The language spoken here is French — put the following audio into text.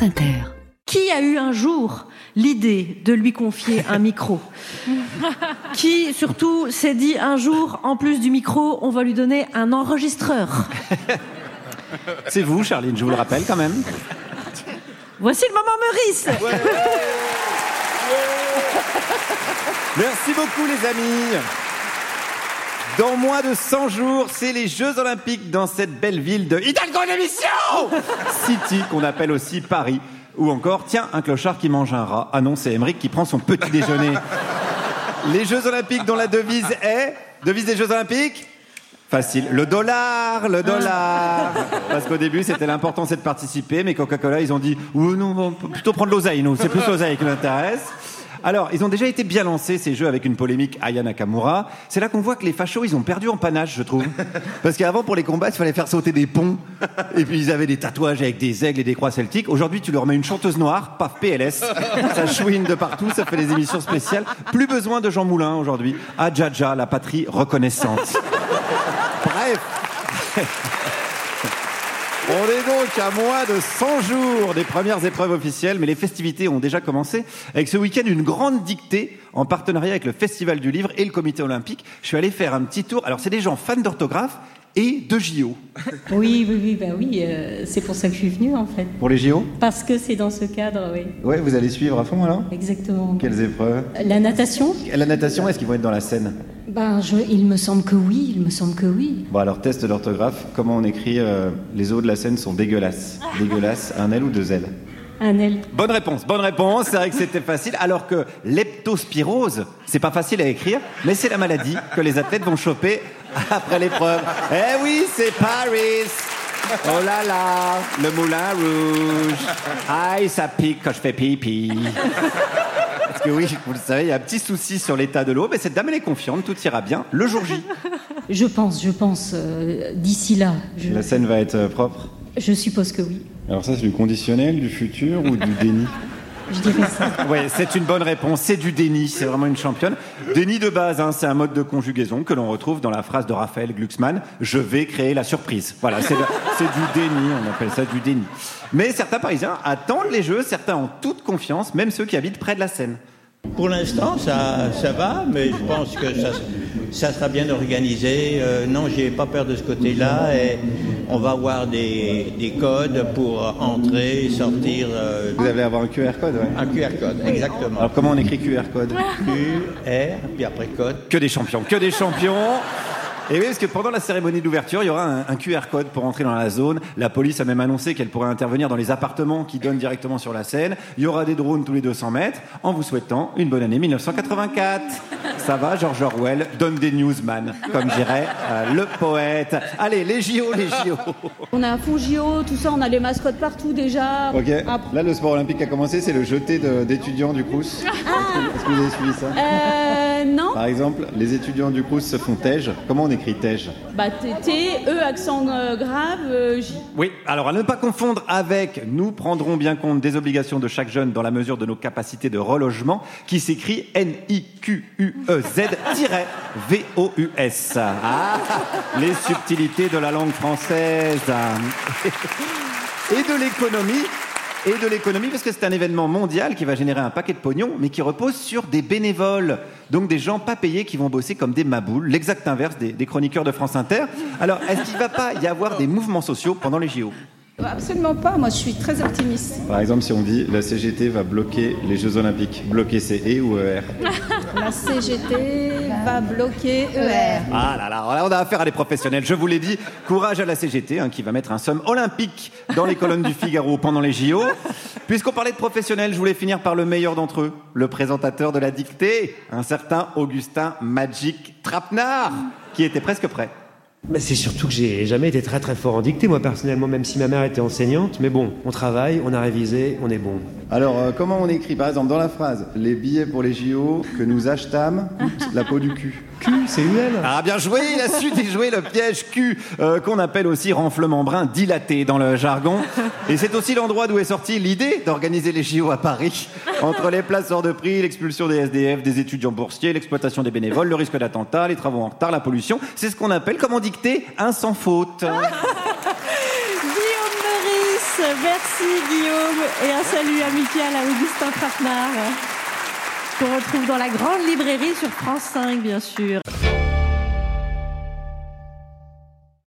France Inter. Qui a eu un jour l'idée de lui confier un micro ? Qui, surtout, s'est dit un jour, en plus du micro, on va lui donner un enregistreur ? C'est vous, Charline, je vous le rappelle quand même. Voici le moment Meurice. Ouais. Merci beaucoup, les amis. Dans moins de 100 jours, c'est les Jeux Olympiques dans cette belle ville de Hidalgo d'émission City, qu'on appelle aussi Paris. Ou encore, tiens, un clochard qui mange un rat. Ah non, c'est Émeric qui prend son petit déjeuner. Les Jeux Olympiques dont la devise est... Devise des Jeux Olympiques ? Facile. Le dollar. Parce qu'au début, c'était l'important, c'est de participer. Mais Coca-Cola, ils ont dit, oh, non, on peut plutôt prendre l'oseille, nous. C'est plus l'oseille qui nous intéresse. Alors, ils ont déjà été bien lancés, ces jeux, avec une polémique Aya Nakamura. C'est là qu'on voit que les fachos, ils ont perdu en panache, je trouve. Parce qu'avant, pour les combats, il fallait faire sauter des ponts. Et puis, ils avaient des tatouages avec des aigles et des croix celtiques. Aujourd'hui, tu leur mets une chanteuse noire, paf, PLS. Ça chouine de partout, ça fait des émissions spéciales. Plus besoin de Jean Moulin, aujourd'hui. Adjaja, la patrie reconnaissante. Bref. On est donc à moins de 100 jours des premières épreuves officielles, mais les festivités ont déjà commencé avec ce week-end une grande dictée en partenariat avec le Festival du Livre et le Comité Olympique. Je suis allé faire un petit tour. Alors, c'est des gens fans d'orthographe et de JO. Oui, c'est pour ça que je suis venue en fait. Pour les JO ? Parce que c'est dans ce cadre, oui. Ouais, vous allez suivre à fond alors ? Exactement. Quelles épreuves ? La natation ? La natation, est-ce qu'ils vont être dans la Seine ? Il me semble que oui. Bon alors, test d'orthographe, comment on écrit les eaux de la Seine sont dégueulasses. Dégueulasses, un L ou deux L ? Un L. Bonne réponse. C'est vrai que c'était facile. Alors que leptospirose, c'est pas facile à écrire, mais c'est la maladie que les athlètes vont choper après l'épreuve. Eh oui, c'est Paris. Oh là là, le Moulin Rouge. Aïe, ça pique quand je fais pipi. Parce que oui, vous le savez, il y a un petit souci sur l'état de l'eau, mais cette dame, elle est confiante, tout ira bien le jour J. Je pense, d'ici là. La Seine va être propre ? Je suppose que oui. Alors ça, c'est du conditionnel, du futur ou du déni ? Je dirais ça. Oui, c'est une bonne réponse. C'est du déni. C'est vraiment une championne. Déni de base, c'est un mode de conjugaison que l'on retrouve dans la phrase de Raphaël Glucksmann. Je vais créer la surprise. Voilà, c'est du déni. On appelle ça du déni. Mais certains Parisiens attendent les Jeux. Certains ont toute confiance, même ceux qui habitent près de la Seine. Pour l'instant, ça va, mais je pense que ça sera bien organisé. Non, j'ai pas peur de ce côté-là. Et on va avoir des codes pour entrer et sortir. Vous allez avoir un QR code, ouais. Un QR code, exactement. Alors comment on écrit QR code ? QR, puis après code. Que des champions. Et oui, parce que pendant la cérémonie d'ouverture, il y aura un QR code pour entrer dans la zone. La police a même annoncé qu'elle pourrait intervenir dans les appartements qui donnent directement sur la Seine. Il y aura des drones tous les 200 mètres, en vous souhaitant une bonne année 1984. Ça va, George Orwell, donne des newsman, comme dirait le poète. Allez, les JO. On a un fond JO, tout ça, on a les mascottes partout déjà. Ok, là le sport olympique a commencé, c'est le jeté d'étudiants du Crous. Est-ce que vous avez suivi ça ? Non. Par exemple, les étudiants du Crous se font tège. Comment on écrit tège ? T-E, accent grave, J. Oui, alors à ne pas confondre avec nous prendrons bien compte des obligations de chaque jeune dans la mesure de nos capacités de relogement, qui s'écrit NIQUEZ-VOUS. Ah, les subtilités de la langue française. Et de l'économie, parce que c'est un événement mondial qui va générer un paquet de pognon, mais qui repose sur des bénévoles. Donc des gens pas payés qui vont bosser comme des maboules, l'exact inverse des chroniqueurs de France Inter. Alors, est-ce qu'il ne va pas y avoir des mouvements sociaux pendant les JO ? Absolument pas, moi je suis très optimiste. Par exemple, si on dit la CGT va bloquer les Jeux Olympiques, bloquer c'est E ou ER ? La CGT va bloquer ER. Ah là là, on a affaire à des professionnels, je vous l'ai dit. Courage à la CGT, qui va mettre un somme olympique dans les colonnes du Figaro pendant les JO. Puisqu'on parlait de professionnels, je voulais finir par le meilleur d'entre eux, le présentateur de la dictée, un certain Augustin Magic Trapenard, qui était presque prêt. C'est surtout que j'ai jamais été très très fort en dictée, moi personnellement, même si ma mère était enseignante. Mais bon, on travaille, on a révisé, on est bon. Alors, comment on écrit, par exemple, dans la phrase « Les billets pour les JO que nous achetâmes coûtent la peau du cul ». Q, c'est UL. Ah, bien joué, il a su déjouer le piège Q, qu'on appelle aussi renflement brun dilaté dans le jargon. Et c'est aussi l'endroit d'où est sortie l'idée d'organiser les JO à Paris. Entre les places hors de prix, l'expulsion des SDF, des étudiants boursiers, l'exploitation des bénévoles, le risque d'attentat, les travaux en retard, la pollution. C'est ce qu'on appelle, comment dicter, un sans faute. Guillaume Meurice, Merci Guillaume et un salut amical à Augustin Trapenard qu'on retrouve dans la grande librairie sur France 5 bien sûr.